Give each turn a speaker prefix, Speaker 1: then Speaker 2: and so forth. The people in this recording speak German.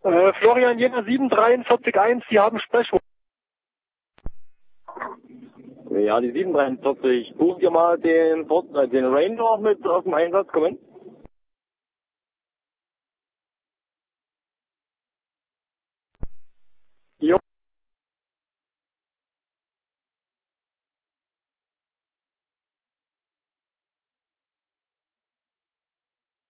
Speaker 1: Florian Jena 7441, Sie haben Sprechung.
Speaker 2: Ja, die 743. Bucht ihr mal den Ranger mit auf dem Einsatz, kommen? Jo.